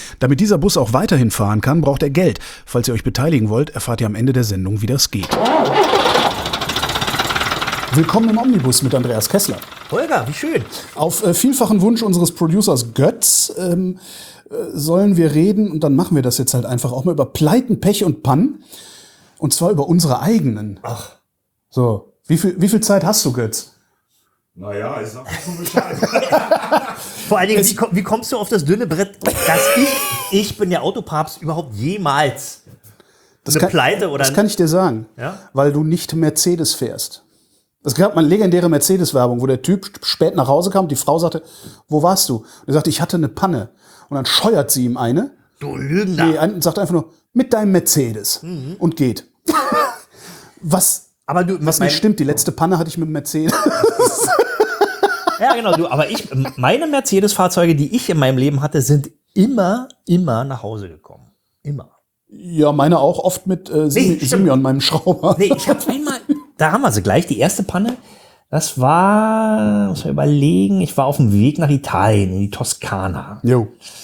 Damit dieser Bus auch weiterhin fahren kann, braucht er Geld. Falls ihr euch beteiligen wollt, erfahrt ihr am Ende der Sendung, wie das geht. Willkommen im Omnibus mit Andreas Kessler. Holger, wie schön. Auf vielfachen Wunsch unseres Producers Götz sollen wir reden, und dann machen wir das jetzt halt einfach auch mal über Pleiten, Pech und Pannen. Und zwar über unsere eigenen. Ach. So, wie viel Zeit hast du, Götz? Naja, ich sag mal schon Bescheid. Vor allen Dingen, wie kommst du auf das dünne Brett, dass ich bin der Autopapst, überhaupt jemals Pleite oder... Das kann ich dir sagen, ja? Weil du nicht Mercedes fährst. Es gab mal eine legendäre Mercedes-Werbung, wo der Typ spät nach Hause kam und die Frau sagte, wo warst du? Und er sagte, ich hatte eine Panne. Und dann scheuert sie ihm eine. Du Lügner. Nee, und sagt einfach nur, mit deinem Mercedes. Und geht. Was nicht stimmt, die letzte Panne hatte ich mit dem Mercedes. Ja, genau, meine Mercedes-Fahrzeuge, die ich in meinem Leben hatte, sind immer nach Hause gekommen. Immer. Ja, meine auch oft mit Simeon, meinem Schrauber. Nee, ich habe einmal, da haben wir sie gleich, die erste Panne, das war, muss man überlegen, ich war auf dem Weg nach Italien, in die Toskana. Jo.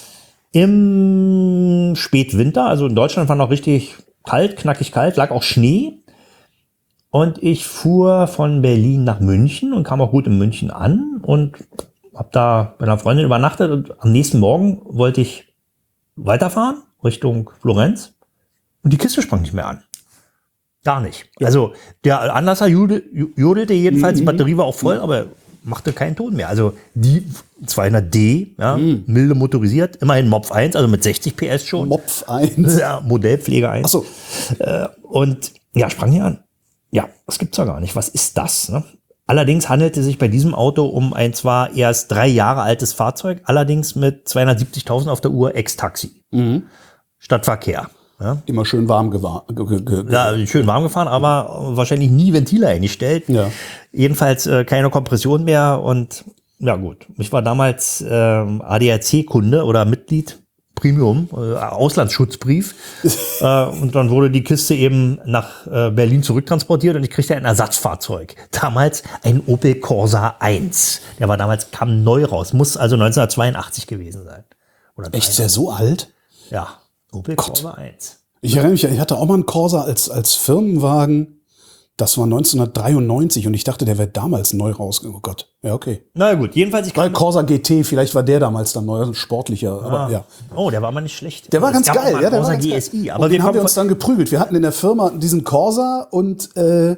Im Spätwinter, also in Deutschland war noch richtig kalt, knackig kalt, lag auch Schnee. Und ich fuhr von Berlin nach München und kam auch gut in München an und habe da bei einer Freundin übernachtet. Und am nächsten Morgen wollte ich weiterfahren Richtung Florenz und die Kiste sprang nicht mehr an. Gar nicht. Ja. Also der Anlasser jodelte jedenfalls, die Batterie war auch voll, aber machte keinen Ton mehr. Also die 200D, ja, milde motorisiert, immerhin Mopf 1, also mit 60 PS schon. Mopf 1? Ja, Modellpflege 1. Ach so. Und ja, sprang hier an. Ja, das gibt's ja gar nicht. Was ist das? Ne? Allerdings handelte es sich bei diesem Auto um ein zwar erst 3 Jahre altes Fahrzeug, allerdings mit 270.000 auf der Uhr Ex-Taxi. Stadtverkehr. Ja? Immer schön warm gefahren. Ja, schön warm gefahren, aber wahrscheinlich nie Ventile eingestellt. Ja. Jedenfalls keine Kompression mehr und ja gut. Ich war damals ADAC-Kunde oder Mitglied. Premium, Auslandsschutzbrief. Und dann wurde die Kiste eben nach Berlin zurücktransportiert und ich kriegte ein Ersatzfahrzeug. Damals ein Opel Corsa 1. Der war damals, kam neu raus. Muss also 1982 gewesen sein. Oder echt, ist der so alt? Ja, Opel Corsa 1. Ich erinnere mich, ich hatte auch mal einen Corsa als Firmenwagen. Das war 1993 und ich dachte, der wäre damals neu rausgekommen. Oh Gott, ja, okay. Na gut, jedenfalls. Weil Corsa GT, vielleicht war der damals dann neu, sportlicher. Aber, ja. Oh, der war mal nicht schlecht. Der war ganz geil. Ja, der Corsa war ganz GSI. geil. Aber und den haben wir uns dann geprügelt. Wir hatten in der Firma diesen Corsa und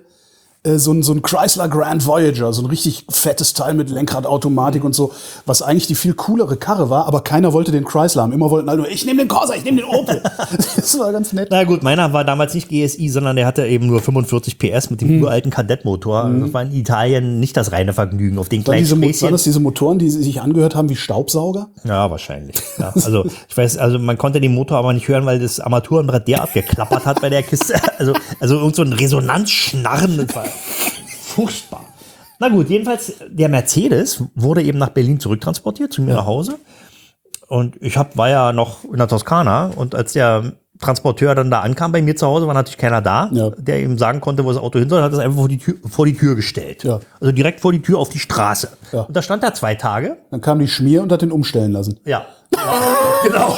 so ein Chrysler Grand Voyager, so ein richtig fettes Teil mit Lenkradautomatik und so, was eigentlich die viel coolere Karre war, aber keiner wollte den Chrysler haben. Immer wollten alle nur, ich nehme den Corsa, ich nehme den Opel. Das war ganz nett. Na gut, meiner war damals nicht GSI, sondern der hatte eben nur 45 PS mit dem uralten Kadettmotor. Das war in Italien nicht das reine Vergnügen. Auf den kleinen Späßchen. Waren das diese Motoren, die sich angehört haben wie Staubsauger? Ja, wahrscheinlich. Ja, also ich weiß, also man konnte den Motor aber nicht hören, weil das Armaturenbrett derart geklappert hat bei der Kiste. Also irgend so ein Resonanzschnarren. Das war furchtbar. Na gut, jedenfalls, der Mercedes wurde eben nach Berlin zurücktransportiert, zu mir nach Hause. Und ich war ja noch in der Toskana. Und als der Transporteur dann da ankam bei mir zu Hause, war natürlich keiner da, der ihm sagen konnte, wo das Auto hin soll, hat es einfach vor die Tür gestellt. Ja. Also direkt vor die Tür auf die Straße. Ja. Und da stand er 2 Tage. Dann kam die Schmier und hat den umstellen lassen. Ja. Genau.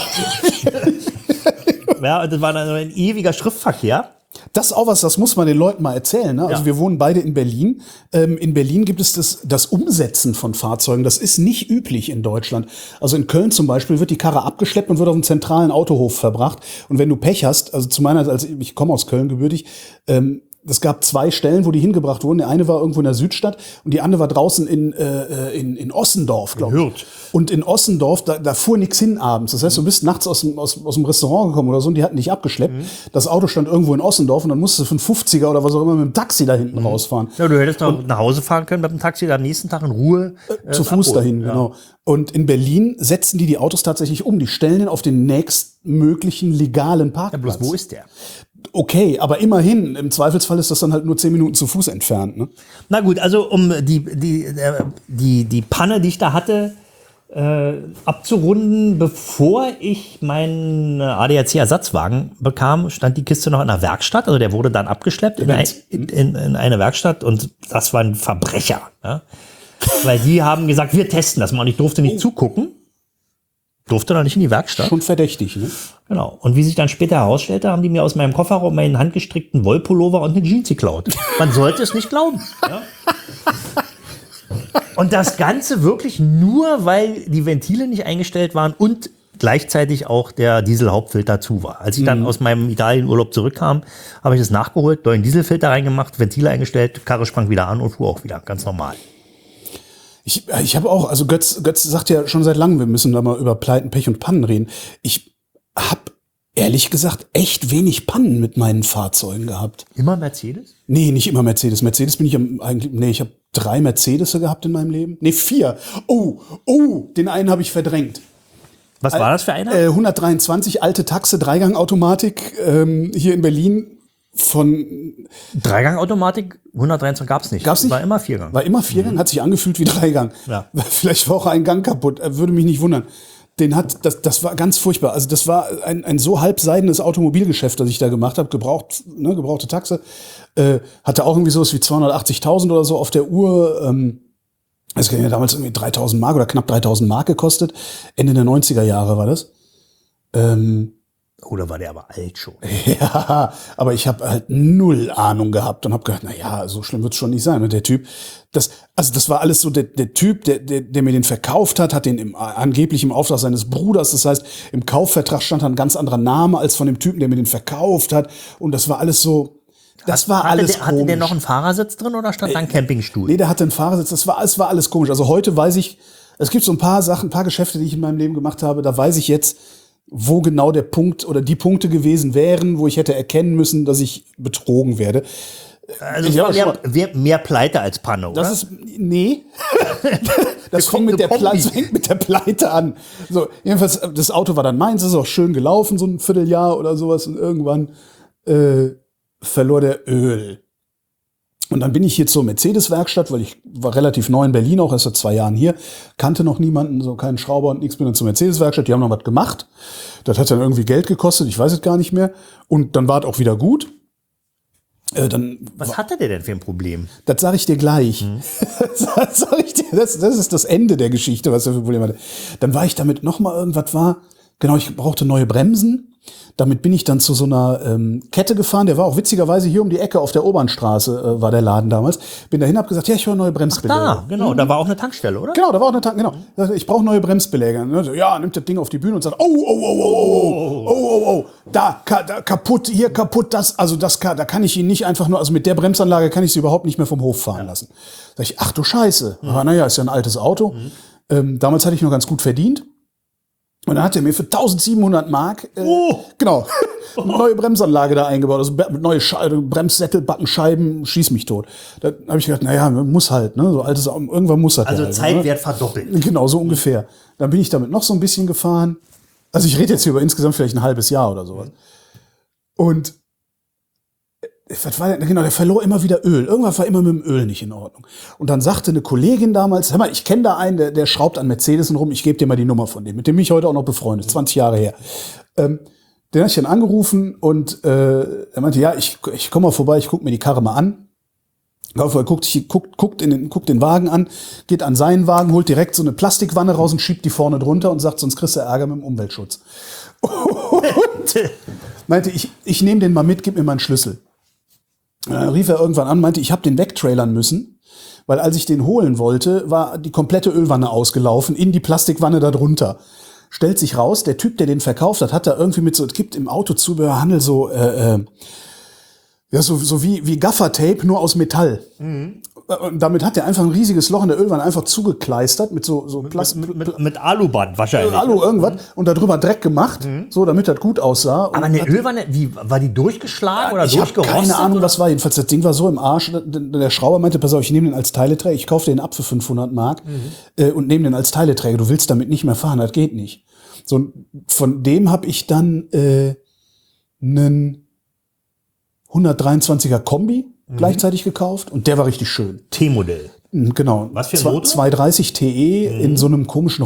Ja, das war dann ein ewiger Schriftverkehr. Das ist auch was, das muss man den Leuten mal erzählen. Ne? Also wir wohnen beide in Berlin. In Berlin gibt es das Umsetzen von Fahrzeugen. Das ist nicht üblich in Deutschland. Also in Köln zum Beispiel wird die Karre abgeschleppt und wird auf einen zentralen Autohof verbracht. Und wenn du Pech hast, also zu meiner, also ich komme aus Köln gebürtig, es gab 2 Stellen, wo die hingebracht wurden. Der eine war irgendwo in der Südstadt und die andere war draußen in Ossendorf, glaube ich. Und in Ossendorf, da fuhr nichts hin abends. Das heißt, du bist nachts aus dem Restaurant gekommen oder so und die hatten dich abgeschleppt. Das Auto stand irgendwo in Ossendorf und dann musstest du für einen 50er oder was auch immer mit dem Taxi da hinten rausfahren. Ja, du hättest doch nach Hause fahren können mit dem Taxi, dann am nächsten Tag in Ruhe. Zu Fuß dahin, genau. Und in Berlin setzen die Autos tatsächlich um. Die stellen den auf den nächstmöglichen legalen Parkplatz. Ja, bloß wo ist der? Okay, aber immerhin, im Zweifelsfall ist das dann halt nur 10 Minuten zu Fuß entfernt. Ne? Na gut, also um die Panne, die ich da hatte, abzurunden, bevor ich meinen ADAC-Ersatzwagen bekam, stand die Kiste noch in der Werkstatt. Also der wurde dann abgeschleppt in eine Werkstatt und das war ein Verbrecher. Ja? Weil die haben gesagt, wir testen das mal und ich durfte nicht zugucken. Durfte noch nicht in die Werkstatt. Schon verdächtig, ne? Genau. Und wie sich dann später herausstellte, haben die mir aus meinem Kofferraum meinen handgestrickten Wollpullover und eine Jeans geklaut. Man sollte es nicht glauben. Ja? Und das Ganze wirklich nur, weil die Ventile nicht eingestellt waren und gleichzeitig auch der Dieselhauptfilter zu war. Als ich dann aus meinem Italienurlaub zurückkam, habe ich das nachgeholt, neuen Dieselfilter reingemacht, Ventile eingestellt, Karre sprang wieder an und fuhr auch wieder. Ganz normal. Ich habe auch, also Götz sagt ja schon seit langem, wir müssen da mal über Pleiten, Pech und Pannen reden. Ich habe ehrlich gesagt echt wenig Pannen mit meinen Fahrzeugen gehabt. Immer Mercedes? Nee, nicht immer Mercedes. Mercedes bin ich eigentlich, nee, ich habe 3 Mercedes gehabt in meinem Leben. Nee, 4. Oh, den einen habe ich verdrängt. Was war das für einer? 123, alte Taxe, Dreigang-Automatik, hier in Berlin von... Dreigang-Automatik, 123 gab's nicht. Gab's nicht? War immer Viergang. War immer Viergang, hat sich angefühlt wie Dreigang. Ja. Vielleicht war auch ein Gang kaputt, würde mich nicht wundern. Das war ganz furchtbar. Also das war ein so halbseidenes Automobilgeschäft, das ich da gemacht habe, gebrauchte Taxe. Hatte auch irgendwie sowas wie 280.000 oder so auf der Uhr. Das hat ja damals irgendwie 3.000 Mark oder knapp 3.000 Mark gekostet. Ende der 90er Jahre war das. Oder war der aber alt schon? Ja, aber ich habe halt null Ahnung gehabt und habe gedacht, na ja, so schlimm wird's schon nicht sein. Und der Typ, das war alles so, der Typ, der mir den verkauft hat den angeblich im Auftrag seines Bruders. Das heißt, im Kaufvertrag stand da ein ganz anderer Name als von dem Typen, der mir den verkauft hat. Und das war alles so, komisch. Hatte der noch einen Fahrersitz drin oder stand da ein Campingstuhl? Nee, der hatte einen Fahrersitz. Es war alles komisch. Also heute weiß ich, es gibt so ein paar Sachen, ein paar Geschäfte, die ich in meinem Leben gemacht habe. Da weiß ich jetzt, wo genau der Punkt oder die Punkte gewesen wären, wo ich hätte erkennen müssen, dass ich betrogen werde. Also es war mehr Pleite als Panne, oder? Nee. Das fängt mit der Pleite an. So, jedenfalls, das Auto war dann meins, ist auch schön gelaufen, so ein Vierteljahr oder sowas. Und irgendwann verlor der Öl. Und dann bin ich hier zur Mercedes-Werkstatt, weil ich war relativ neu in Berlin, auch erst seit 2 Jahren hier, kannte noch niemanden, so keinen Schrauber und nichts, bin dann zur Mercedes-Werkstatt, die haben noch was gemacht. Das hat dann irgendwie Geld gekostet, ich weiß es gar nicht mehr. Und dann war es auch wieder gut. Was hatte der denn für ein Problem? Das sage ich dir gleich. Das ist das Ende der Geschichte, was er für ein Problem hatte. Dann war ich damit nochmal irgendwas genau, ich brauchte neue Bremsen. Damit bin ich dann zu so einer Kette gefahren. Der war auch witzigerweise hier um die Ecke auf der Obernstraße, war der Laden damals. Bin dahin, hab gesagt, ja, ich will neue Bremsbeläge. Da, genau, da war auch eine Tankstelle, oder? Genau, da war auch eine Tankstelle, genau. Ich brauche neue Bremsbeläge. Ja, nimmt das Ding auf die Bühne und sagt, da kaputt, hier kaputt, da kann ich ihn nicht einfach nur, also mit der Bremsanlage kann ich sie überhaupt nicht mehr vom Hof fahren lassen. Sag ich, ach du Scheiße. Aber naja, ist ja ein altes Auto. Damals hatte ich noch ganz gut verdient. Und dann hat er mir für 1.700 Mark genau, eine neue Bremsanlage da eingebaut, also neue Bremssättel, Backenscheiben, schieß mich tot. Da habe ich gedacht, naja, muss halt, ne, so altes, irgendwann muss das. Also halt, Zeitwert verdoppelt. Genau, so ungefähr. Dann bin ich damit noch so ein bisschen gefahren. Also ich rede jetzt hier über insgesamt vielleicht ein halbes Jahr oder sowas. Und was war denn? Genau, der verlor immer wieder Öl. Irgendwas war immer mit dem Öl nicht in Ordnung. Und dann sagte eine Kollegin damals, hör mal, ich kenne da einen, der schraubt an Mercedes rum, ich gebe dir mal die Nummer von dem, mit dem bin ich heute auch noch befreundet, 20 Jahre her. Den habe ich dann angerufen und er meinte, ja, ich komme mal vorbei, ich gucke mir die Karre mal an. Er guckt den Wagen an, geht an seinen Wagen, holt direkt so eine Plastikwanne raus und schiebt die vorne drunter und sagt, sonst kriegst du Ärger mit dem Umweltschutz. Und meinte, ich nehme den mal mit, gib mir mal einen Schlüssel. Dann rief er irgendwann an, meinte, ich habe den wegtrailern müssen, weil als ich den holen wollte, war die komplette Ölwanne ausgelaufen, in die Plastikwanne da drunter. Stellt sich raus, der Typ, der den verkauft hat da irgendwie mit so, es gibt im Autozubehörhandel so, so wie Gaffertape, nur aus Metall. Und damit hat er einfach ein riesiges Loch in der Ölwanne einfach zugekleistert mit so mit Aluband wahrscheinlich. Alu irgendwas und darüber Dreck gemacht, so damit das gut aussah. Aber eine Ölwanne, wie war die durchgeschlagen oder ich durchgerostet? Ich habe keine Ahnung, was war. Jedenfalls das Ding war so im Arsch. Der Schrauber meinte, pass auf, ich nehme den als Teileträger, ich kaufe den ab für 500 Mark und nehme den als Teileträger. Du willst damit nicht mehr fahren, das geht nicht. So, von dem habe ich dann einen 123er Kombi gleichzeitig gekauft und der war richtig schön. T-Modell. Genau. Was für ein Motor? 230 TE in so einem komischen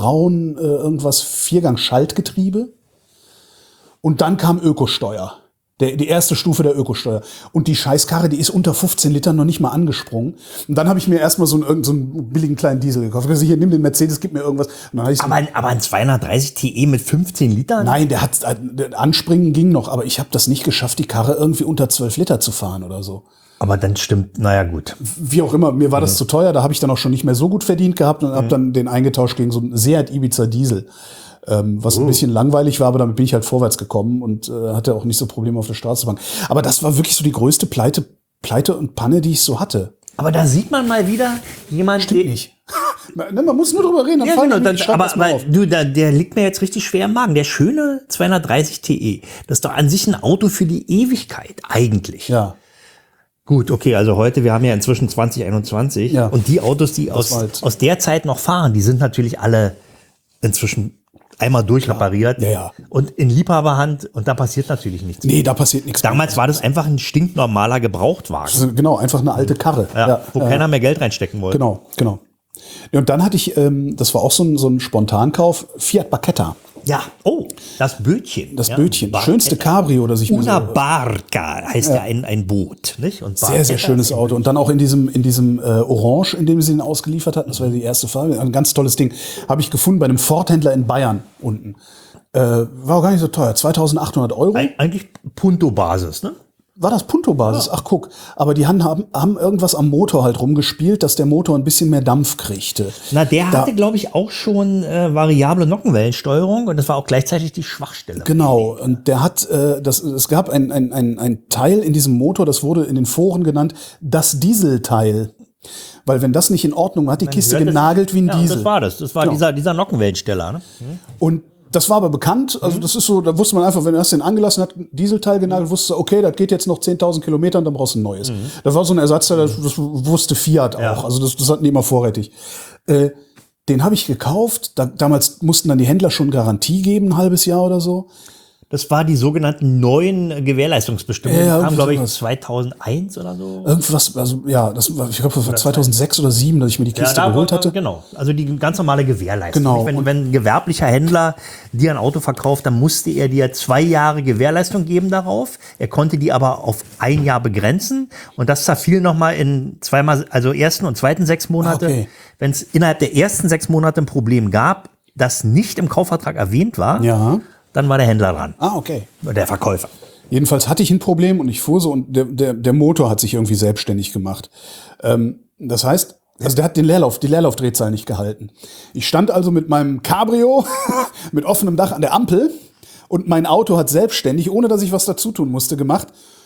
Rostbraun, irgendwas 4-Gang-Schaltgetriebe. Und dann kam Ökosteuer. Die erste Stufe der Ökosteuer. Und die Scheißkarre, die ist unter 15 Litern noch nicht mal angesprungen. Und dann habe ich mir erstmal so einen billigen kleinen Diesel gekauft. Ich gesagt, hier, nimm den Mercedes, gib mir irgendwas. Und dann aber ein 230 TE mit 15 Litern? Nein, der anspringen ging noch, aber ich habe das nicht geschafft, die Karre irgendwie unter 12 Liter zu fahren oder so. Aber dann stimmt, naja gut. Wie auch immer, mir war das zu teuer, da habe ich dann auch schon nicht mehr so gut verdient gehabt und habe dann den eingetauscht gegen so einen Seat Ibiza Diesel. Was ein bisschen langweilig war, aber damit bin ich halt vorwärts gekommen und hatte auch nicht so Probleme auf der Straße zu fahren. Aber das war wirklich so die größte Pleite und Panne, die ich so hatte. Aber da sieht man mal wieder jemand, Stimmt nicht. Man muss nur drüber reden. Ja, genau, der liegt mir jetzt richtig schwer im Magen. Der schöne 230 TE, das ist doch an sich ein Auto für die Ewigkeit eigentlich. Ja. Gut, okay, also heute, wir haben ja inzwischen 2021 und die Autos, die aus der Zeit noch fahren, die sind natürlich alle inzwischen einmal durchrepariert und in Liebhaberhand und da passiert natürlich nichts. Nee, da passiert nichts. Damals war das einfach ein stinknormaler Gebrauchtwagen. Genau, einfach eine alte Karre. Wo keiner mehr Geld reinstecken wollte. Genau. Und dann hatte ich, das war auch so ein Spontankauf, Fiat Barchetta. Ja, das Bötchen. Das Bötchen, das schönste Cabrio, das ich mir Una Barca heißt ja ein Boot, nicht? Und sehr, sehr schönes Auto. Und dann auch in diesem Orange, in dem sie ihn ausgeliefert hatten, das war die erste Farbe, ein ganz tolles Ding, habe ich gefunden bei einem Ford-Händler in Bayern unten. War auch gar nicht so teuer, 2.800 Euro. Eigentlich Punto-Basis, ne? War das Punto-Basis? Ja. Ach, guck. Aber die haben irgendwas am Motor halt rumgespielt, dass der Motor ein bisschen mehr Dampf kriegte. Na, der hatte, glaube ich, auch schon variable Nockenwellensteuerung und das war auch gleichzeitig die Schwachstelle. Genau. Und der hat, es gab ein Teil in diesem Motor, das wurde in den Foren genannt, das Dieselteil. Weil wenn das nicht in Ordnung war, hat die Kiste genagelt wie ein Diesel. Das war das. Das war dieser Nockenwellensteller. Ne? Und das war aber bekannt, also das ist so, da wusste man einfach, wenn er das den angelassen hat, Dieselteil genagelt, wusste okay, das geht jetzt noch 10.000 Kilometer und dann brauchst du ein neues. Das war so ein Ersatzteil, das wusste Fiat auch, also das hatten die immer vorrätig. Den habe ich gekauft, damals mussten dann die Händler schon Garantie geben, ein halbes Jahr oder so. Das war die sogenannten neuen Gewährleistungsbestimmungen. Die kamen, glaube ich, 2001 oder so. Irgendwas, also ja, ich glaube, das war 2006 oder 2007, dass ich mir die Kiste geholt hatte. Genau, also die ganz normale Gewährleistung. Genau. Wenn ein gewerblicher Händler dir ein Auto verkauft, dann musste er dir 2 Jahre Gewährleistung geben darauf. Er konnte die aber auf 1 Jahr begrenzen. Und das zerfiel nochmal in zweimal, also ersten und zweiten 6 Monate. Okay. Wenn es innerhalb der ersten 6 Monate ein Problem gab, das nicht im Kaufvertrag erwähnt war, dann war der Händler dran. Ah, okay. Der Verkäufer. Jedenfalls hatte ich ein Problem und ich fuhr so und der Motor hat sich irgendwie selbstständig gemacht. Das heißt, also der hat die Leerlaufdrehzahl nicht gehalten. Ich stand also mit meinem Cabrio mit offenem Dach an der Ampel und mein Auto hat selbstständig, ohne dass ich was dazu tun musste, gemacht.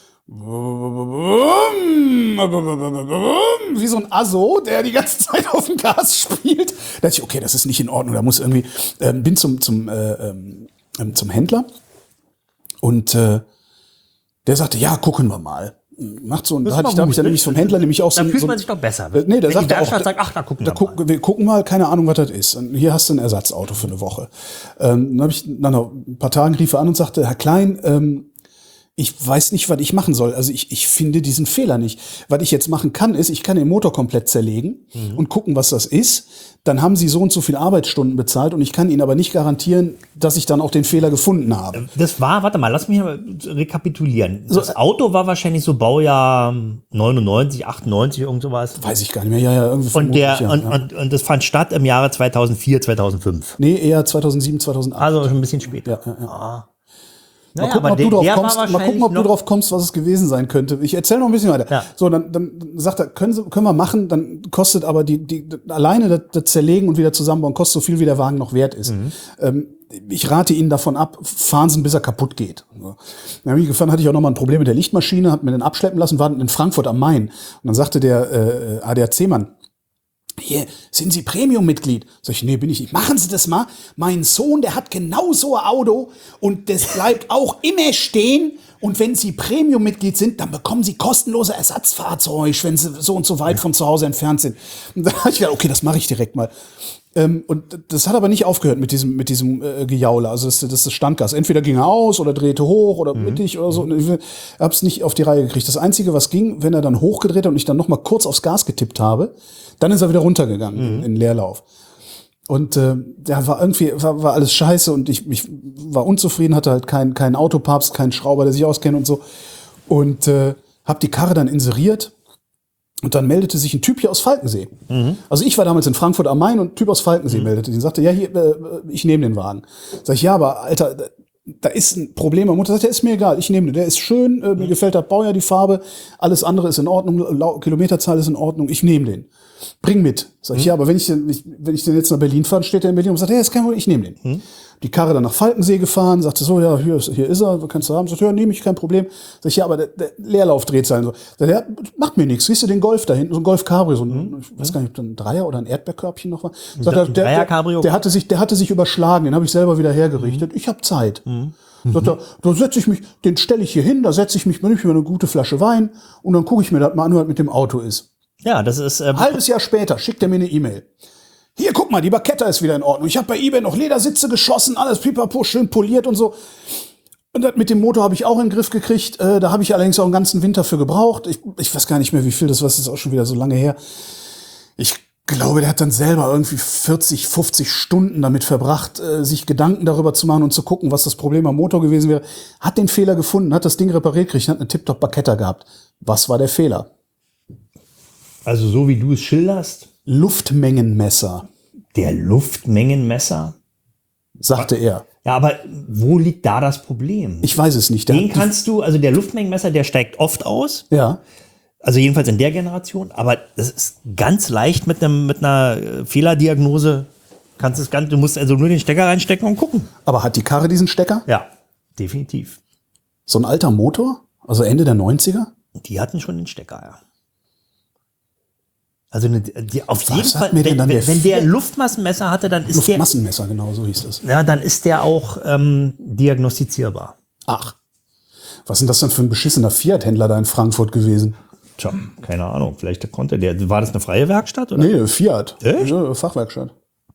Wie so ein Asso, der die ganze Zeit auf dem Gas spielt. Da dachte ich, okay, das ist nicht in Ordnung. Da muss irgendwie, bin zum Händler und der sagte, ja, gucken wir mal. Macht so, und da habe ich dann nämlich vom Händler nämlich auch so. Da fühlt man sich doch besser. Nee, der sagt auch, sagt, ach, da gucken wir mal. Wir gucken mal, keine Ahnung, was das ist. Und hier hast du ein Ersatzauto für eine Woche. Dann habe ich nach ein paar Tagen rief er an und sagte, Herr Klein, ich weiß nicht, was ich machen soll. Also ich finde diesen Fehler nicht. Was ich jetzt machen kann, ist, ich kann den Motor komplett zerlegen und gucken, was das ist. Dann haben Sie so und so viele Arbeitsstunden bezahlt und ich kann Ihnen aber nicht garantieren, dass ich dann auch den Fehler gefunden habe. Das war, warte mal, lass mich mal rekapitulieren. Das Auto war wahrscheinlich so Baujahr 99, 98, irgend sowas. Weiß ich gar nicht mehr. Ja, irgendwie. Und das fand statt im Jahre 2004, 2005. Nee, eher 2007, 2008. Also schon ein bisschen später. Ja. Naja, mal gucken, ob du drauf kommst, was es gewesen sein könnte. Ich erzähle noch ein bisschen weiter. Ja. So, dann sagt er, können wir machen, dann kostet aber die alleine das Zerlegen und wieder zusammenbauen, kostet so viel, wie der Wagen noch wert ist. Ich rate Ihnen davon ab, fahren Sie, bis er kaputt geht. So. Dann habe ich gefahren, hatte ich auch noch mal ein Problem mit der Lichtmaschine, hat mir den abschleppen lassen, war in Frankfurt am Main. Und dann sagte der ADAC-Mann, hier, sind Sie Premium-Mitglied? Sag ich, nee, bin ich nicht. Machen Sie das mal. Mein Sohn, der hat genau so ein Auto und das bleibt auch immer stehen. Und wenn Sie Premium-Mitglied sind, dann bekommen Sie kostenlose Ersatzfahrzeug, wenn Sie so und so weit von zu Hause entfernt sind. Und dann habe ich gedacht, okay, das mache ich direkt mal. Und das hat aber nicht aufgehört mit diesem Gejaule. Also das ist das Standgas. Entweder ging er aus oder drehte hoch oder mittig oder so. Und ich habe es nicht auf die Reihe gekriegt. Das Einzige, was ging, wenn er dann hochgedreht hat und ich dann noch mal kurz aufs Gas getippt habe, dann ist er wieder runtergegangen in Leerlauf. Und ja, war irgendwie, war alles scheiße und ich war unzufrieden, hatte halt keinen Autopapst, keinen Schrauber, der sich auskennt und so. Und hab die Karre dann inseriert und dann meldete sich ein Typ hier aus Falkensee. Also ich war damals in Frankfurt am Main und ein Typ aus Falkensee meldete sich und sagte, ja, hier, ich nehme den Wagen. Sag ich, ja, aber Alter, da ist ein Problem. Meine Mutter sagt, der ist mir egal, ich nehme den. Der ist schön, mir gefällt das Baujahr, die Farbe, alles andere ist in Ordnung, Kilometerzahl ist in Ordnung, ich nehme den. Bring mit. Sag ich, ja, aber wenn ich den jetzt nach Berlin fahre, steht der in Berlin und sagt, ja, ist kein Problem, ich nehme den. Die Karre dann nach Falkensee gefahren, sagte so, ja, hier ist er, kannst du haben. Sagt, ja, nehme ich, kein Problem. Sag ich, ja, aber der Leerlauf dreht sein. So. Sagt, ja, macht mir nichts. Siehst du den Golf da hinten, so ein Golf Cabrio, so ein, ich weiß gar nicht, ob da ein Dreier oder ein Erdbeerkörbchen noch war. Sagt er, Dreier Cabrio? Der hatte sich überschlagen, den habe ich selber wieder hergerichtet. Ich habe Zeit. Sagt er, da setze ich mich, den stelle ich hier hin, da setze ich mich, nehme ich mir eine gute Flasche Wein und dann gucke ich mir das mal an, was mit dem Auto ist. Ja, das ist Halbes Jahr später schickt er mir eine E-Mail. Hier, guck mal, die Baketta ist wieder in Ordnung. Ich habe bei eBay noch Ledersitze geschossen, alles pipapo, schön poliert und so. Und das mit dem Motor habe ich auch in den Griff gekriegt. Da habe ich allerdings auch einen ganzen Winter für gebraucht. Ich weiß gar nicht mehr, wie viel das war. Das ist auch schon wieder so lange her. Ich glaube, der hat dann selber irgendwie 40, 50 Stunden damit verbracht, sich Gedanken darüber zu machen und zu gucken, was das Problem am Motor gewesen wäre. Hat den Fehler gefunden, hat das Ding repariert gekriegt, hat eine Tiptop Baketta gehabt. Was war der Fehler? also so wie du es schilderst, Luftmengenmesser, der Luftmengenmesser. sagte er. Ja, aber wo liegt da das Problem? Ich weiß es nicht. Der Den hat kannst du, also der Luftmengenmesser, der steigt oft aus. ja. Also jedenfalls in der Generation. Aber das ist ganz leicht mit einer Fehlerdiagnose. Du musst also nur den Stecker reinstecken und gucken. Aber hat die Karre diesen Stecker? Ja, definitiv. So ein alter Motor? Also Ende der 90er? Die hatten schon den Stecker, ja. Also auf Was jeden hat Fall, mir denn dann wenn der Luftmassenmesser hatte, dann ist der, Luftmassenmesser, genau, so hieß das. ja, dann ist der auch diagnostizierbar. Ach. Was ist denn das denn für ein beschissener Fiat-Händler da in Frankfurt gewesen? Tja, keine Ahnung, vielleicht konnte der, war das eine freie Werkstatt, oder? Nee, Fiat. Echt? Ja, Fachwerkstatt.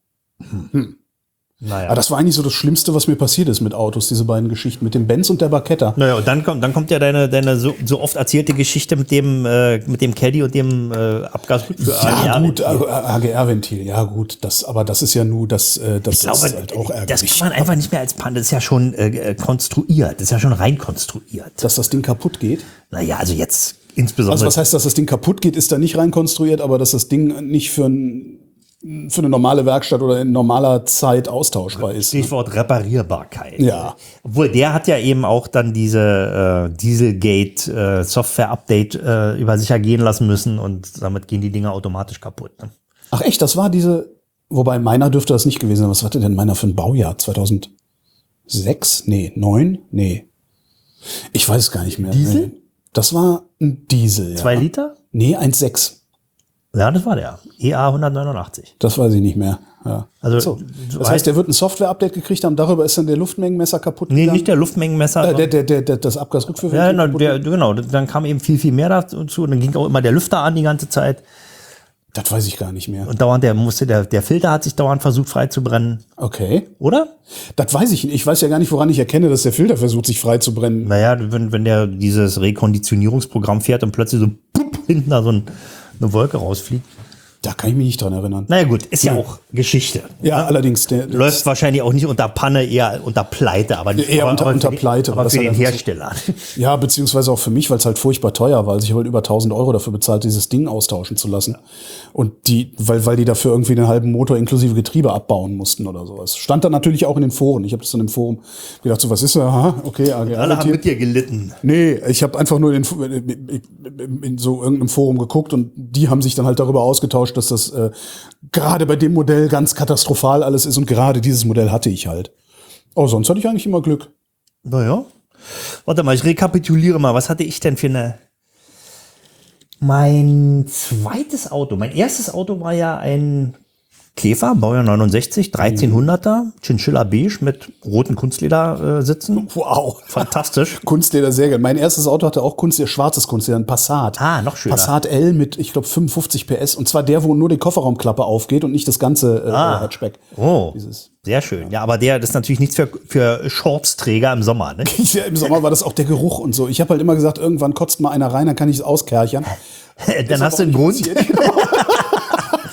Naja. Aber das war eigentlich so das Schlimmste, was mir passiert ist mit Autos, diese beiden Geschichten, mit dem Benz und der Baketta. Naja, und dann kommt ja deine so oft erzählte Geschichte mit dem Caddy und dem Abgasrückführ für Ja, gut, AGR-Ventil, ja gut, das ist ja nur, das Ich glaube, ist halt auch ärgerlich. das kann man einfach nicht mehr als Panne, das ist ja schon konstruiert, das ist ja schon rein konstruiert. Dass das Ding kaputt geht. Naja, also jetzt insbesondere. Also was heißt, dass das Ding kaputt geht, ist da nicht rein konstruiert, aber dass das Ding nicht für eine normale Werkstatt oder in normaler Zeit austauschbar ist. Ne? Stichwort Reparierbarkeit. Ja. Obwohl, der hat ja eben auch dann diese Dieselgate Software-Update über sich ergehen lassen müssen und damit gehen die Dinger automatisch kaputt. Ne? Ach echt, das war wobei meiner dürfte das nicht gewesen sein. Was hatte denn meiner für ein Baujahr? 2006? Nee, 9? Nee. Ich weiß es gar nicht mehr. Diesel? Nee. Das war ein Diesel, ja. 2 Liter? Nee, 1,6. Ja, das war der. EA 189. Das weiß ich nicht mehr. Ja. Also, So. Das heißt, der wird ein Software-Update gekriegt haben, darüber ist dann der Luftmengenmesser kaputt nee, gegangen? nicht der Luftmengenmesser. Das Abgasrückführventil. Ja, kaputt genau. Dann kam eben viel mehr dazu. Und dann ging auch immer der Lüfter an die ganze Zeit. Das weiß ich gar nicht mehr. Und dauernd der Filter hat sich dauernd versucht frei zu brennen. Okay. Oder? Das weiß ich nicht. Ich weiß ja gar nicht, woran ich erkenne, dass der Filter versucht, sich frei zu brennen. Naja, wenn der dieses Rekonditionierungsprogramm fährt und plötzlich so hinten da so eine Wolke rausfliegt. Da kann ich mich nicht dran erinnern. Naja gut, ist ja auch Geschichte. Ja, allerdings. Läuft wahrscheinlich auch nicht unter Panne, eher unter Pleite. Aber Eher unter Pleite. Aber das für halt den einfach Hersteller. Ja, beziehungsweise auch für mich, weil es halt furchtbar teuer war. Also ich habe halt über 1.000 € dafür bezahlt, dieses Ding austauschen zu lassen. Und weil die dafür irgendwie den halben Motor inklusive Getriebe abbauen mussten oder sowas. Stand dann natürlich auch in den Foren. Ich habe das dann im Forum gedacht, so was ist da? Aha, okay, AGR. Alle haben mit dir gelitten. Nee, ich habe einfach nur in so irgendeinem Forum geguckt und die haben sich dann halt darüber ausgetauscht, dass das gerade bei dem Modell ganz katastrophal alles ist und gerade dieses Modell hatte ich halt. Oh, sonst hatte ich eigentlich immer Glück. Naja. Warte mal, ich rekapituliere mal. Was hatte ich denn für mein zweites Auto? Mein erstes Auto war ja ein Käfer, Baujahr 69, 1300er, Chinchilla Beige mit roten Kunstledersitzen. Wow. Fantastisch. Kunstleder, sehr geil. Mein erstes Auto hatte auch Kunstleder, schwarzes Kunstleder, ein Passat. Ah, noch schöner. Passat L mit, ich glaube, 55 PS. Und zwar der, wo nur die Kofferraumklappe aufgeht und nicht das ganze Hatchback. Oh, Dieses. sehr schön. Ja, aber das ist natürlich nichts für Shortsträger im Sommer, ne? Ja, im Sommer war das auch der Geruch und so. Ich habe halt immer gesagt, irgendwann kotzt mal einer rein, dann kann ich es auskerchern. Dann hast du einen Grund.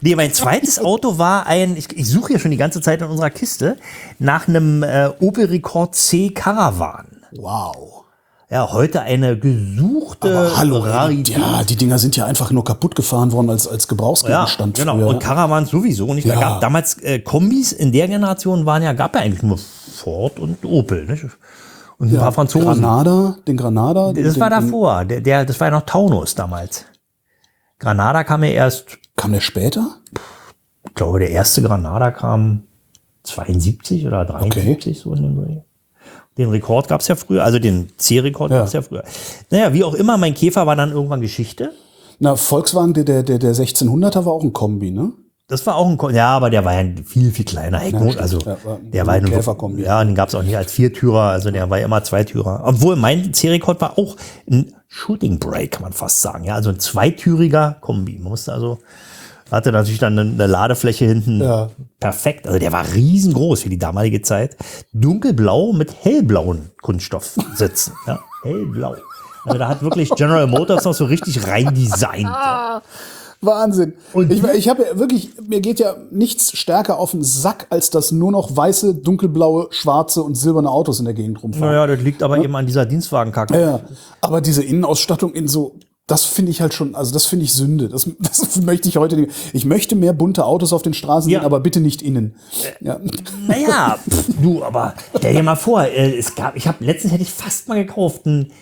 Nee, mein zweites Auto war ich suche hier schon die ganze Zeit in unserer Kiste, nach einem Opel Rekord C Caravan. Wow. Ja, heute eine gesuchte Aber hallo, Rarität. ja, die Dinger sind ja einfach nur kaputt gefahren worden als Gebrauchsgegenstand. genau. früher. Und Caravans sowieso nicht. Da Ja. gab damals Kombis in der Generation gab ja eigentlich nur Ford und Opel, nicht? Und ein paar Franzosen. Den Granada. Das war davor. Das war ja noch Taunus damals. Granada kam ja erst, Kam der später? ich glaube, der erste Granada kam 72 oder 73, so in dem Dreh. Den Rekord gab es ja früher, also den C-Rekord gab es ja früher. Naja, wie auch immer, mein Käfer war dann irgendwann Geschichte. Na, Volkswagen, der 1600er war auch ein Kombi, ne? Das war auch ja, aber der war ja viel, viel kleiner. stimmt. Also Ja, war der war ein nur, Käferkombi. ja, den gab es auch nicht als Viertürer, also der war ja immer Zweitürer. Obwohl mein C-Rekord war auch ein Shooting Brake, kann man fast sagen. Ja, also ein zweitüriger Kombi. Man musste hatte natürlich dann eine Ladefläche hinten. Ja. Perfekt. Also der war riesengroß für die damalige Zeit. Dunkelblau mit hellblauen Kunststoffsitzen. Ja, hellblau. Also da hat wirklich General Motors noch so richtig rein designt. Wahnsinn. Und ich habe ja wirklich, mir geht ja nichts stärker auf den Sack, als dass nur noch weiße, dunkelblaue, schwarze und silberne Autos in der Gegend rumfahren. Naja, das liegt aber eben an dieser Dienstwagenkacke. Ja, aber diese Innenausstattung in so, das finde ich halt schon, also das finde ich Sünde. Das möchte ich heute nicht. Ich möchte mehr bunte Autos auf den Straßen sehen, aber bitte nicht innen. Ja. Naja, du, aber stell dir mal vor, letztens hätte ich fast mal gekauft, ein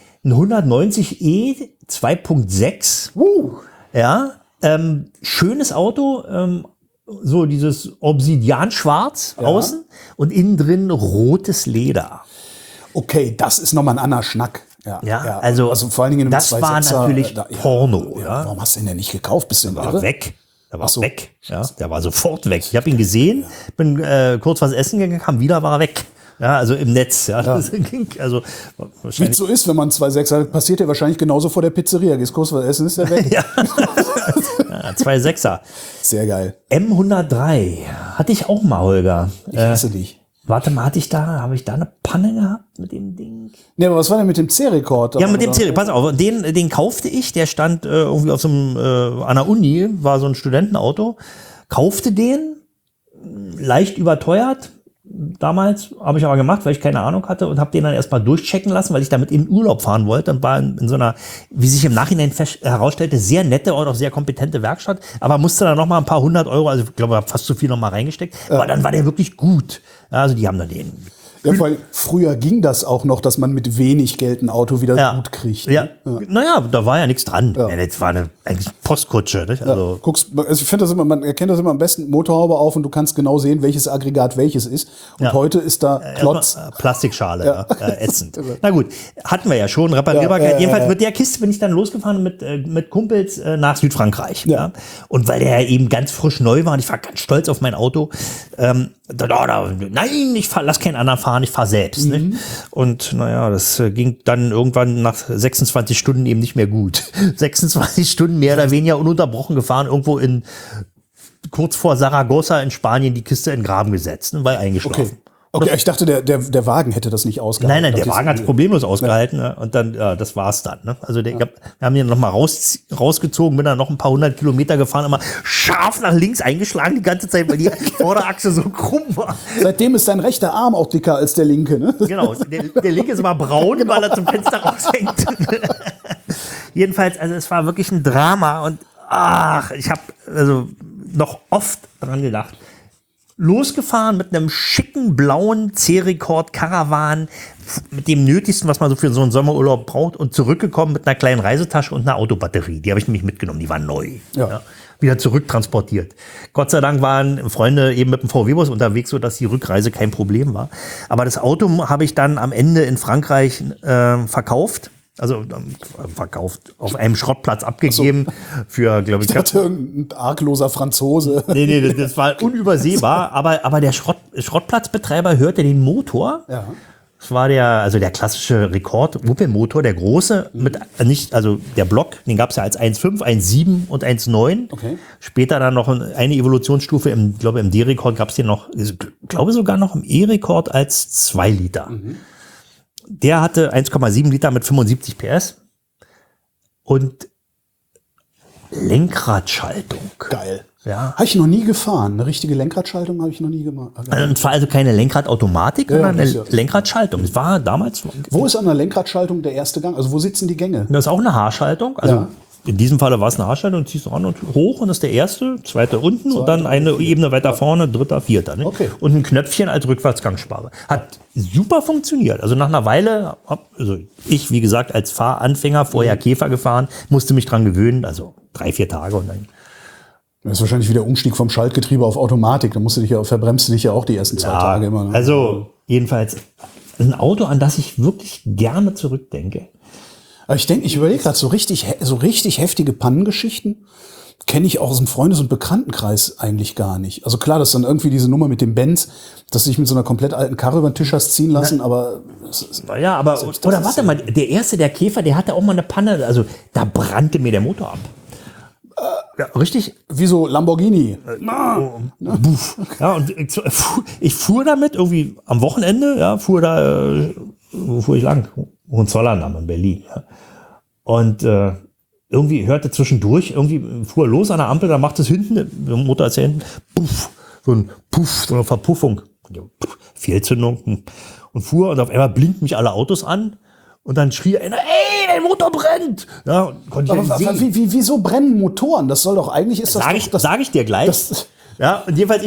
190e 2.6. Ja, schönes Auto, so dieses Obsidian-Schwarz außen und innen drin rotes Leder. Okay, das ist nochmal ein anderer Schnack. Ja, also vor allen Dingen in einem das war 2.6er, natürlich Porno. Ja. Warum hast du den denn nicht gekauft? Bist du denn Der war irre? weg. Der war Ach so. weg. Ja, der war sofort weg. Ich habe ihn gesehen, bin kurz was essen gegangen, kam wieder, war er weg. Ja, also im Netz. Ja. Das ging, also Wie wahrscheinlich. es so ist, wenn man 2.6 hat, passiert ja wahrscheinlich genauso vor der Pizzeria. Gehst kurz was essen, ist der weg. Ja. 2.6er. Sehr geil. M103 hatte ich auch mal, Holger. Ich hasse dich. Warte mal, habe ich da eine Panne gehabt mit dem Ding? Nee, aber was war denn mit dem C-Rekord? Ja, mit dem C, pass auf, den kaufte ich, der stand irgendwie auf so einem, an der Uni, war so ein Studentenauto, kaufte den, leicht überteuert, damals, habe ich aber gemacht, weil ich keine Ahnung hatte und habe den dann erstmal durchchecken lassen, weil ich damit in Urlaub fahren wollte und war in so einer, wie sich im Nachhinein herausstellte, sehr nette und auch sehr kompetente Werkstatt, aber musste dann nochmal ein paar 100 Euro, also ich glaube, ich habe fast zu viel nochmal reingesteckt, aber dann war der wirklich gut. Also die haben dann den. Ja, weil früher ging das auch noch, dass man mit wenig Geld ein Auto wieder gut kriegt. Ne? Ja. Naja, da war ja nichts dran. Ja. Das war eigentlich Postkutsche. Nicht? Also Ich finde das immer, man erkennt das immer am besten, Motorhaube auf und du kannst genau sehen, welches Aggregat welches ist. Und heute ist da Klotz. Plastikschale, ätzend. Na gut, hatten wir ja schon, Reparierbarkeit. Jedenfalls mit der Kiste bin ich dann losgefahren mit Kumpels nach Südfrankreich. Ja. Und weil der ja eben ganz frisch neu war und ich war ganz stolz auf mein Auto, nein, ich lass keinen anderen fahren, ich fahre selbst. Nicht? Und naja, das ging dann irgendwann nach 26 Stunden eben nicht mehr gut. 26 Stunden mehr oder weniger ununterbrochen gefahren, irgendwo kurz vor Saragossa in Spanien die Kiste in den Graben gesetzt, weil eingeschlafen. Okay, ich dachte, der Wagen hätte das nicht ausgehalten. Nein, der Wagen hat es problemlos ausgehalten. Ne? Und dann, das war's dann. Ne? Also wir haben ihn nochmal rausgezogen, bin dann noch ein paar 100 Kilometer gefahren, immer scharf nach links eingeschlagen die ganze Zeit, weil die Vorderachse so krumm war. Seitdem ist dein rechter Arm auch dicker als der linke, ne? Genau, der linke ist immer braun, weil er zum Fenster raushängt. Jedenfalls, also es war wirklich ein Drama und ich habe also noch oft dran gedacht. Losgefahren mit einem schicken blauen C-Rekord Caravan, mit dem Nötigsten, was man so für so einen Sommerurlaub braucht, und zurückgekommen mit einer kleinen Reisetasche und einer Autobatterie. Die habe ich nämlich mitgenommen, die war neu. Ja. Wieder zurücktransportiert. Gott sei Dank waren Freunde eben mit dem VW-Bus unterwegs, sodass die Rückreise kein Problem war. Aber das Auto habe ich dann am Ende in Frankreich verkauft. Also verkauft, auf einem Schrottplatz abgegeben für, glaube ich. Ich dachte, irgendein argloser Franzose. Nee, das war unübersehbar. Aber der Schrottplatzbetreiber hörte den Motor. Ja. Das war der klassische Rekord-Opel-Motor, der große, der Block, den gab es ja als 1.5, 1.7 und 1.9. Okay. Später dann noch eine Evolutionsstufe, im D-Rekord gab es den noch, ich glaube sogar noch im E-Rekord als 2 Liter. Mhm. Der hatte 1,7 Liter mit 75 PS und Lenkradschaltung. Geil. Ja. Habe ich noch nie gefahren. Eine richtige Lenkradschaltung habe ich noch nie gemacht. Und zwar also keine Lenkradautomatik, sondern das eine ist ja- Lenkradschaltung. Das war damals. Wo ist an der Lenkradschaltung der erste Gang? Also wo sitzen die Gänge? Das ist auch eine Haarschaltung. Also Ja. in diesem Falle war es eine Haarschaltung, ziehst du an und hoch und das ist der erste, zweite unten und dann eine Ebene weiter vorne, dritter, vierter. Ne? Okay. Und ein Knöpfchen als Rückwärtsgangssperre. Hat super funktioniert. Also nach einer Weile, also ich, wie gesagt, als Fahranfänger, vorher Käfer gefahren, musste mich dran gewöhnen, also 3-4 Tage und dann. Das ist wahrscheinlich wieder Umstieg vom Schaltgetriebe auf Automatik. Da musst du dich ja, verbremst du dich ja auch die ersten 2 Tage immer. Ne? Also jedenfalls ein Auto, an das ich wirklich gerne zurückdenke. Aber ich überlege gerade, so richtig heftige Pannengeschichten kenne ich auch aus dem Freundes- und Bekanntenkreis eigentlich gar nicht. Also klar, das ist dann irgendwie diese Nummer mit dem Benz, dass du dich mit so einer komplett alten Karre über den Tisch hast ziehen lassen, aber Ja, aber, oder warte mal, der erste, der Käfer, der hatte auch mal eine Panne, also da brannte mir der Motor ab. Ja, richtig. wie so Lamborghini. Buff. Ja, und ich fuhr damit irgendwie am Wochenende, ja, wo fuhr ich lang? Hohenzollern in Berlin. Ja. Und irgendwie hörte zwischendurch, irgendwie fuhr los an der Ampel, da macht es hinten, der Motor ist ja hinten, puff, so eine Verpuffung, Fehlzündung und fuhr und auf einmal blinken mich alle Autos an. Und dann schrie einer, ey, dein Motor brennt! Ja, und konnte ich Aber ja nicht sehen. wieso brennen Motoren? Das soll doch eigentlich ist das Sag ich dir gleich. Ja, und jedenfalls,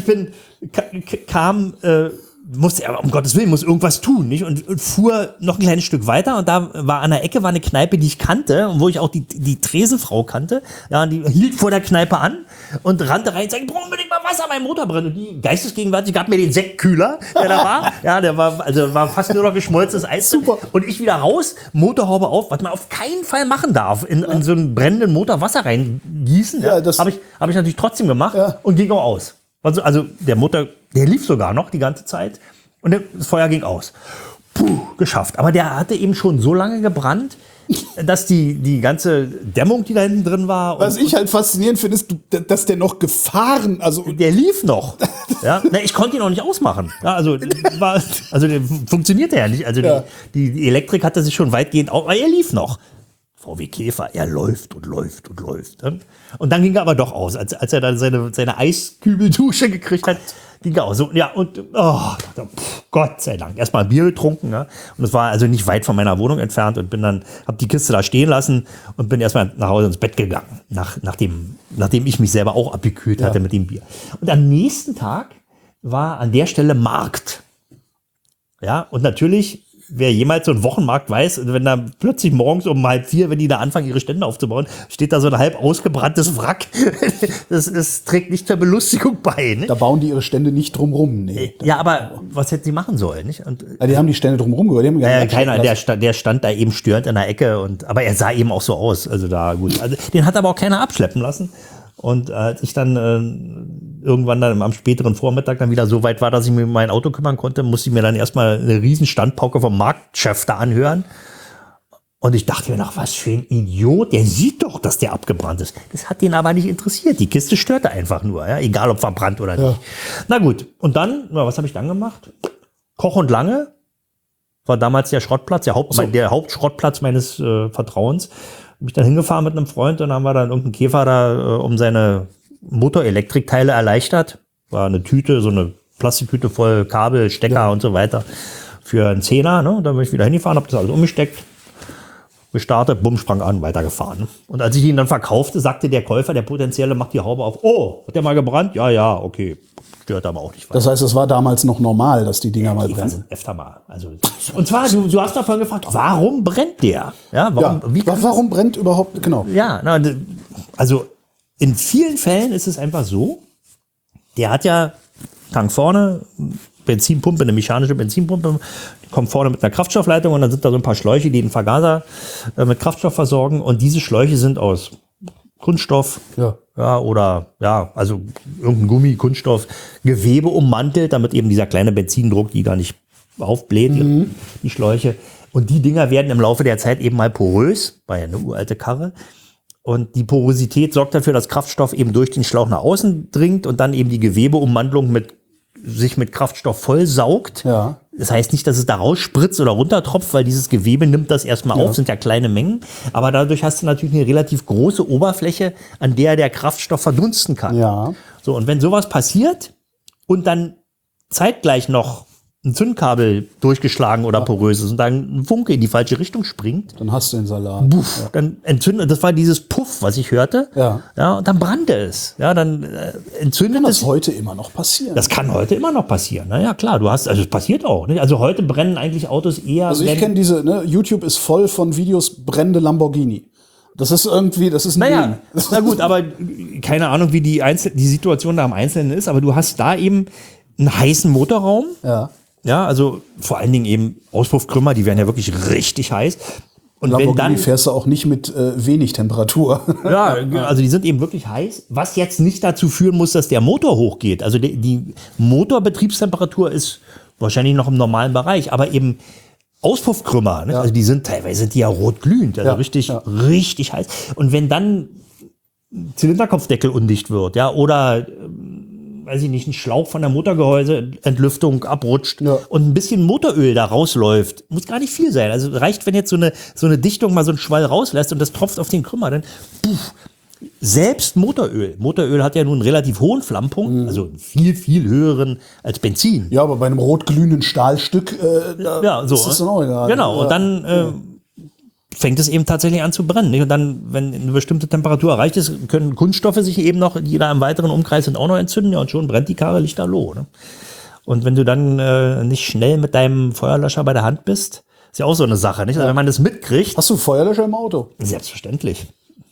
musste er, um Gottes Willen, muss irgendwas tun, nicht? Und fuhr noch ein kleines Stück weiter und da war an der Ecke eine Kneipe, die ich kannte und wo ich auch die Tresenfrau kannte. Ja, und die hielt vor der Kneipe an und rannte rein und sagte, ich brauche unbedingt mal Wasser, mein Motor brennt. Und die geistesgegenwärtig gab mir den Sektkühler, der da war. Ja, der war fast nur noch geschmolzenes Eis. Super. Und ich wieder raus, Motorhaube auf, was man auf keinen Fall machen darf, in so einen brennenden Motor Wasser reingießen. Ja, Ja, das- habe ich natürlich trotzdem gemacht Ja. und ging auch aus. Also der Motor, der lief sogar noch die ganze Zeit und das Feuer ging aus. Puh, geschafft. Aber der hatte eben schon so lange gebrannt, dass die ganze Dämmung, die da hinten drin war, Was ich halt faszinierend finde, ist, dass der noch gefahren, also der lief noch. Ja, na, ich konnte ihn auch nicht ausmachen. Ja, also der funktionierte ja nicht. Also Ja. die Elektrik hatte sich schon weitgehend auf, aber er lief noch. VW Käfer, er läuft und läuft und läuft. Und dann ging er aber doch aus, als er dann seine Eiskübeldusche gekriegt hat, ging er aus. So, ja, und Gott sei Dank. Erstmal Bier getrunken, ja. Und es war also nicht weit von meiner Wohnung entfernt und habe die Kiste da stehen lassen und bin erstmal nach Hause ins Bett gegangen, nachdem ich mich selber auch abgekühlt hatte mit dem Bier. Und am nächsten Tag war an der Stelle Markt. Ja, und natürlich, wer jemals so einen Wochenmarkt weiß, wenn da plötzlich morgens um 3:30, wenn die da anfangen, ihre Stände aufzubauen, steht da so ein halb ausgebranntes Wrack. Das trägt nicht zur Belustigung bei. Ne? da bauen die ihre Stände nicht drumrum. Nee. Ja, aber was hätten sie machen sollen? Nicht? Und, Ja, die haben die Stände drumrum gehört. Die haben gar nicht keiner, abschleppen der stand da eben störend in der Ecke. Aber er sah eben auch so aus. Also da gut. Also, den hat aber auch keiner abschleppen lassen. Und als ich dann irgendwann dann am späteren Vormittag dann wieder so weit war, dass ich mich um mein Auto kümmern konnte, musste ich mir dann erstmal eine riesen Standpauke vom Marktchef da anhören. Und ich dachte mir noch, was für ein Idiot, der sieht doch, dass der abgebrannt ist. Das hat den aber nicht interessiert. Die Kiste störte einfach nur, ja? Egal ob verbrannt oder nicht. Na gut, und dann, was habe ich dann gemacht? Koch und Lange war damals der Schrottplatz, der Hauptschrottplatz meines Vertrauens. Bin ich dann hingefahren mit einem Freund und dann haben wir dann irgendeinen Käfer da um seine Motorelektrikteile erleichtert. War eine Tüte, so eine Plastiktüte voll Kabel, Stecker und so weiter für einen Zehner. Ne? Und dann bin ich wieder hingefahren, habe das alles umgesteckt, gestartet, bumm, sprang an, weitergefahren. Ne? Und als ich ihn dann verkaufte, sagte der Käufer, der potenzielle, macht die Haube auf. Oh, hat der mal gebrannt? Ja, okay. Stört aber auch nicht weiter. Das heißt, es war damals noch normal, dass die Dinger mal Die brennen. sind öfter mal. Also, und zwar, du hast davon gefragt, warum brennt der? Ja, warum, Ja, warum brennt überhaupt, genau. Ja, also in vielen Fällen ist es einfach so, der hat ja Tank vorne, Benzinpumpe, eine mechanische Benzinpumpe, die kommt vorne mit einer Kraftstoffleitung und dann sind da so ein paar Schläuche, die den Vergaser mit Kraftstoff versorgen und diese Schläuche sind aus Kunststoff, also irgendein Gummi, Kunststoff, Gewebe ummantelt, damit eben dieser kleine Benzindruck, die da nicht aufbläht, die Schläuche. Und die Dinger werden im Laufe der Zeit eben mal porös, war ja eine uralte Karre. Und die Porosität sorgt dafür, dass Kraftstoff eben durch den Schlauch nach außen dringt und dann eben die Gewebeummantelung sich mit Kraftstoff vollsaugt. Ja. Das heißt nicht, dass es da rausspritzt oder runtertropft, weil dieses Gewebe nimmt das erstmal auf, sind ja kleine Mengen. Aber dadurch hast du natürlich eine relativ große Oberfläche, an der Kraftstoff verdunsten kann. Ja. So, und wenn sowas passiert und dann zeitgleich noch ein Zündkabel durchgeschlagen oder porös ist und dann ein Funke in die falsche Richtung springt, Dann hast du den Salat. puff, dann entzündet, das war dieses Puff, was ich hörte. Ja. Und dann brannte es. Ja, dann entzündet Kann es. das heute immer noch passieren? Das kann heute immer noch passieren. Naja, klar, also es passiert auch. Nicht? Also heute brennen eigentlich Autos eher. Also ich kenne diese, ne, YouTube ist voll von Videos brennende Lamborghini. Das ist irgendwie, das ist ein Naja, Ding. na gut, aber keine Ahnung, wie die Situation da am Einzelnen ist, aber du hast da eben einen heißen Motorraum. Ja. Ja, also vor allen Dingen eben Auspuffkrümmer, die werden ja wirklich richtig heiß. Und wenn Lamborghini dann, fährst du auch nicht mit wenig Temperatur. ja, also die sind eben wirklich heiß, was jetzt nicht dazu führen muss, dass der Motor hochgeht. Also die Motorbetriebstemperatur ist wahrscheinlich noch im normalen Bereich, aber eben Auspuffkrümmer, ne? Also die sind teilweise ja rotglühend, also richtig heiß. Und wenn dann Zylinderkopfdeckel undicht wird, ja, oder weiß ich nicht, ein Schlauch von der Motorgehäuseentlüftung abrutscht und ein bisschen Motoröl da rausläuft, muss gar nicht viel sein. Also reicht, wenn jetzt so eine Dichtung mal so einen Schwall rauslässt und das tropft auf den Krümmer, dann selbst Motoröl. Motoröl hat ja nun einen relativ hohen Flammpunkt, also viel, viel höheren als Benzin. Ja, aber bei einem rotglühenden Stahlstück ist das dann auch egal. Genau, und dann fängt es eben tatsächlich an zu brennen. Nicht? Und dann, wenn eine bestimmte Temperatur erreicht ist, können Kunststoffe sich eben noch, die da im weiteren Umkreis sind, auch noch entzünden. Ja, und schon brennt die Karre lichterloh. Ne? Und wenn du dann nicht schnell mit deinem Feuerlöscher bei der Hand bist, ist ja auch so eine Sache. Nicht? Also wenn man das mitkriegt. Hast du einen Feuerlöscher im Auto? Selbstverständlich.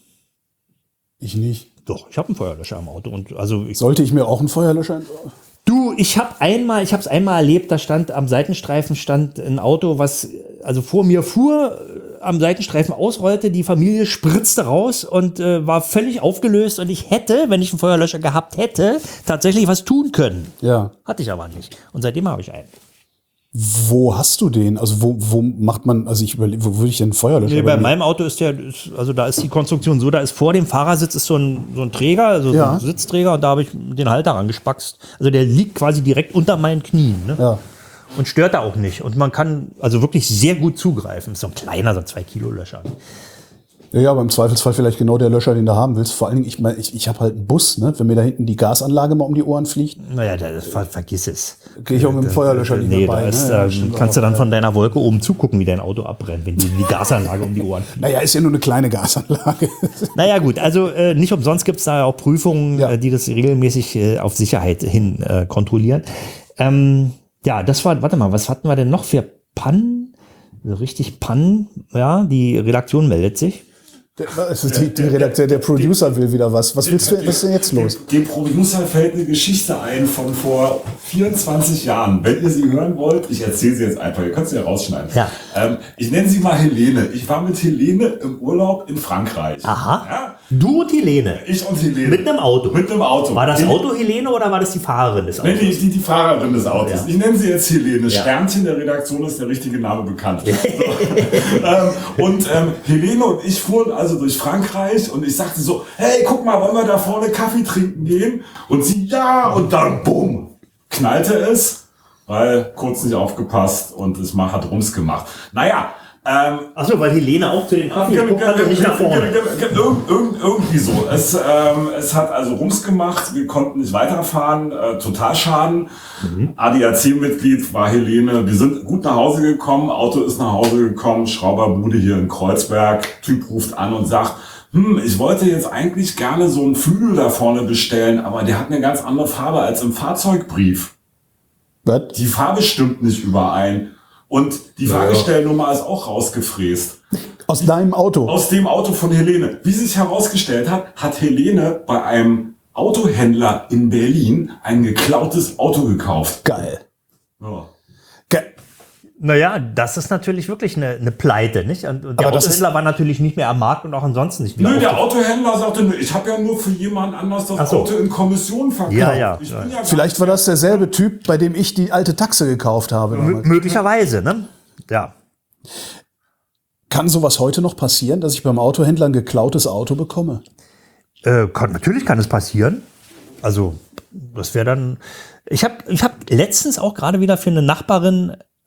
Ich nicht. Doch, ich habe einen Feuerlöscher im Auto. Und also Sollte ich mir auch einen Feuerlöscher? Du, ich habe es einmal erlebt, da stand am Seitenstreifen ein Auto, was also vor mir fuhr, am Seitenstreifen ausrollte, die Familie spritzte raus und war völlig aufgelöst und ich hätte, wenn ich einen Feuerlöscher gehabt hätte, tatsächlich was tun können. Ja. Hatte ich aber nicht. Und seitdem habe ich einen. Wo hast du den? Also wo macht man, also ich überlege, wo würde ich denn einen Feuerlöscher? Nee, bei meinem Auto also da ist die Konstruktion so, da ist vor dem Fahrersitz ist so ein Träger, also so ein Sitzträger und da habe ich den Halter rangespackst. Also der liegt quasi direkt unter meinen Knien. Ne? Ja. Und stört da auch nicht. Und man kann also wirklich sehr gut zugreifen. Ist so ein kleiner, so ein 2-Kilo-Löscher. Ja, aber im Zweifelsfall vielleicht genau der Löscher, den du haben willst. Vor allen Dingen, ich habe halt einen Bus, ne? Wenn mir da hinten die Gasanlage mal um die Ohren fliegt. Naja, vergiss es. Gehe ich auch mit dem Feuerlöscher nicht mehr bei. Kannst du dann von deiner Wolke oben zugucken, wie dein Auto abbrennt, wenn die Gasanlage um die Ohren fliegt. Naja, ist ja nur eine kleine Gasanlage. Naja gut, also nicht umsonst gibt es da auch Prüfungen, die das regelmäßig auf Sicherheit hin kontrollieren. Ja, das war, warte mal, was hatten wir denn noch für Pannen? So richtig Pannen, ja, die Redaktion meldet sich. Die Redakteur, der Producer will wieder was. Was ist denn jetzt los? Dem Producer fällt eine Geschichte ein von vor 24 Jahren. Wenn ihr sie hören wollt, ich erzähle sie jetzt einfach. Ihr könnt sie ja rausschneiden. Ja. Ich nenne sie mal Helene. Ich war mit Helene im Urlaub in Frankreich. Aha. Ja? Du und Helene? Ich und Helene. Mit einem Auto? Mit einem Auto. War das Auto Helene oder war das die Fahrerin des Autos? Nee, die Fahrerin des Autos. Ja. Ich nenne sie jetzt Helene. Ja. Sternchen der Redaktion ist der richtige Name bekannt. Helene und ich fuhren also durch Frankreich und ich sagte so, hey, guck mal, wollen wir da vorne Kaffee trinken gehen? Und sie, ja, und dann, bumm, knallte es, weil kurz nicht aufgepasst und es hat Rums gemacht. Naja, achso, weil Helene auch zu den Kaffee geguckt hat und nicht nach vorne. Irgendwie so. Es hat also Rums gemacht, wir konnten nicht weiterfahren, total Schaden. ADAC-Mitglied war Helene, wir sind gut nach Hause gekommen, Auto ist nach Hause gekommen, Schrauberbude hier in Kreuzberg, Typ ruft an und sagt, ich wollte jetzt eigentlich gerne so einen Flügel da vorne bestellen, aber der hat eine ganz andere Farbe als im Fahrzeugbrief. Was? Die Farbe stimmt nicht überein. Und die Fahrgestellnummer ist auch rausgefräst. Aus deinem Auto? Aus dem Auto von Helene. Wie sich herausgestellt hat, hat Helene bei einem Autohändler in Berlin ein geklautes Auto gekauft. Geil. Ja. Naja, das ist natürlich wirklich eine Pleite, nicht? Und der Autohändler war natürlich nicht mehr am Markt und auch ansonsten nicht wieder. Nö, der Autohändler sagte, ich habe ja nur für jemand anders das Auto in Kommission verkauft. Ja. Vielleicht war das derselbe Typ, bei dem ich die alte Taxe gekauft habe. Möglicherweise, ne? Ja. Kann sowas heute noch passieren, dass ich beim Autohändler ein geklautes Auto bekomme? Natürlich kann es passieren. Also, das wäre dann. Ich hab letztens auch gerade wieder für eine Nachbarin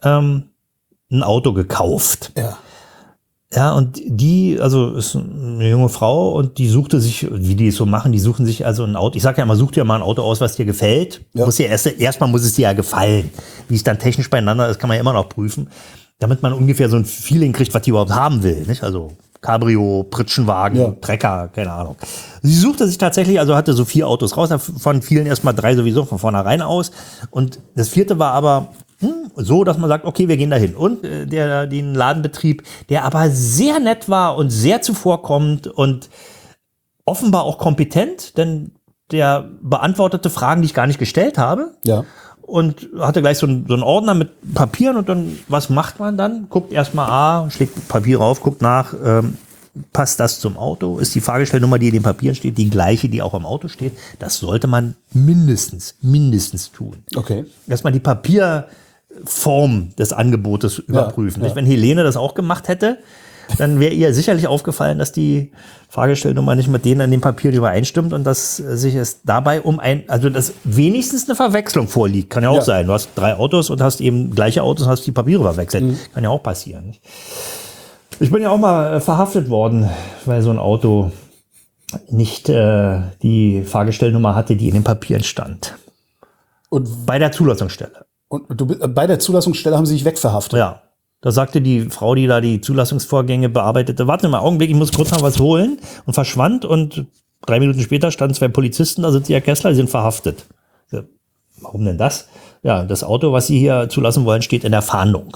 ein Auto gekauft. Ja. Ja, und die, also ist eine junge Frau und die suchte sich, wie die es so machen, die suchen sich also ein Auto. Ich sage ja immer, such dir mal ein Auto aus, was dir gefällt. Ja. Erstmal muss es dir ja gefallen. Wie es dann technisch beieinander ist, kann man ja immer noch prüfen, damit man ungefähr so ein Feeling kriegt, was die überhaupt haben will. Nicht? Also Cabrio, Pritschenwagen, Trecker, keine Ahnung. Sie suchte sich tatsächlich, also hatte so 4 Autos raus, von vielen erstmal 3 sowieso von vornherein aus. Und das 4. war aber so, dass man sagt, okay, wir gehen dahin. Und den Ladenbetrieb, der aber sehr nett war und sehr zuvorkommend und offenbar auch kompetent, denn der beantwortete Fragen, die ich gar nicht gestellt habe. Ja. Und hatte gleich so einen Ordner mit Papieren und dann, was macht man dann? Guckt erstmal schlägt Papier rauf, guckt nach, passt das zum Auto? Ist die Fahrgestellnummer, die in den Papieren steht, die gleiche, die auch im Auto steht? Das sollte man mindestens tun. Okay. Erstmal die Papierform des Angebotes überprüfen. Ja. Wenn Helene das auch gemacht hätte, dann wäre ihr sicherlich aufgefallen, dass die Fahrgestellnummer nicht mit denen an dem Papier übereinstimmt und dass sich es dabei also dass wenigstens eine Verwechslung vorliegt. Kann ja auch sein. Du hast 3 Autos und hast eben gleiche Autos und hast die Papiere verwechselt. Kann ja auch passieren. Nicht? Ich bin ja auch mal verhaftet worden, weil so ein Auto nicht die Fahrgestellnummer hatte, die in den Papieren stand. Und bei der Zulassungsstelle. Und bei der Zulassungsstelle haben sie sich wegverhaftet? Ja. Da sagte die Frau, die da die Zulassungsvorgänge bearbeitete, warte mal, Augenblick, ich muss kurz noch was holen, und verschwand, und 3 Minuten später standen 2 Polizisten, da sind sie, Herr Kessler, die sind verhaftet. Ja, warum denn das? Ja, das Auto, was Sie hier zulassen wollen, steht in der Fahndung.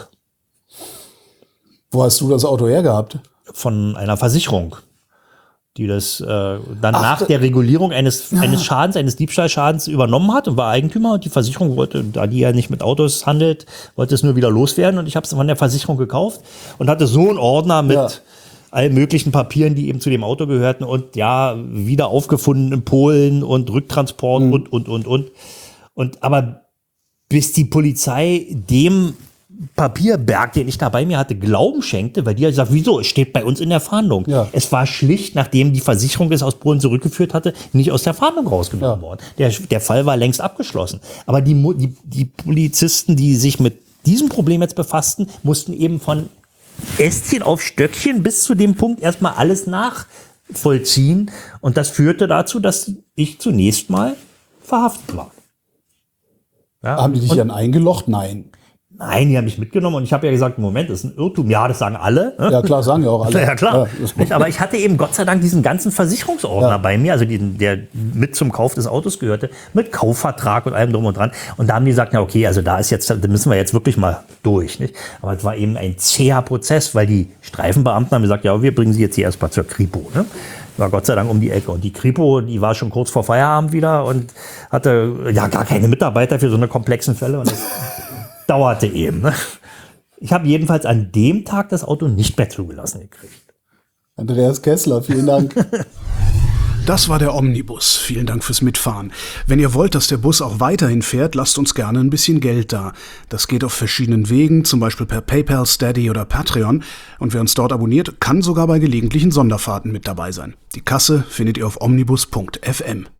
Wo hast du das Auto hergehabt? Von einer Versicherung, die das nach der Regulierung eines Schadens, eines Diebstahlschadens übernommen hat und war Eigentümer, und die Versicherung wollte, da die ja nicht mit Autos handelt, wollte es nur wieder loswerden, und ich habe es von der Versicherung gekauft und hatte so einen Ordner mit allen möglichen Papieren, die eben zu dem Auto gehörten, und wieder aufgefunden in Polen und Rücktransport und aber bis die Polizei dem Papierberg, den ich da bei mir hatte, Glauben schenkte, weil die ja gesagt, wieso, es steht bei uns in der Fahndung. Ja. Es war schlicht, nachdem die Versicherung es aus Polen zurückgeführt hatte, nicht aus der Fahndung rausgenommen worden. Der Fall war längst abgeschlossen. Aber die Polizisten, die sich mit diesem Problem jetzt befassten, mussten eben von Ästchen auf Stöckchen bis zu dem Punkt erstmal alles nachvollziehen. Und das führte dazu, dass ich zunächst mal verhaftet war. Ja, haben die dich dann eingelocht? Nein. Nein, die haben mich mitgenommen, und ich habe ja gesagt, Moment, das ist ein Irrtum. Ja, das sagen alle. Ja, klar, sagen ja auch alle. Ja, klar. Ja. Aber ich hatte eben Gott sei Dank diesen ganzen Versicherungsordner bei mir, also der mit zum Kauf des Autos gehörte, mit Kaufvertrag und allem drum und dran. Und da haben die gesagt, ja okay, also da müssen wir jetzt wirklich mal durch. Nicht? Aber es war eben ein zäher Prozess, weil die Streifenbeamten haben gesagt, ja, wir bringen sie jetzt hier erstmal zur Kripo. Ne? War Gott sei Dank um die Ecke. Und die Kripo, die war schon kurz vor Feierabend wieder und hatte gar keine Mitarbeiter für so eine komplexen Fälle. Und das dauerte eben. Ne? Ich habe jedenfalls an dem Tag das Auto nicht mehr zugelassen gekriegt. Andreas Kessler, vielen Dank. Das war der Omnibus. Vielen Dank fürs Mitfahren. Wenn ihr wollt, dass der Bus auch weiterhin fährt, lasst uns gerne ein bisschen Geld da. Das geht auf verschiedenen Wegen, zum Beispiel per PayPal, Steady oder Patreon. Und wer uns dort abonniert, kann sogar bei gelegentlichen Sonderfahrten mit dabei sein. Die Kasse findet ihr auf omnibus.fm.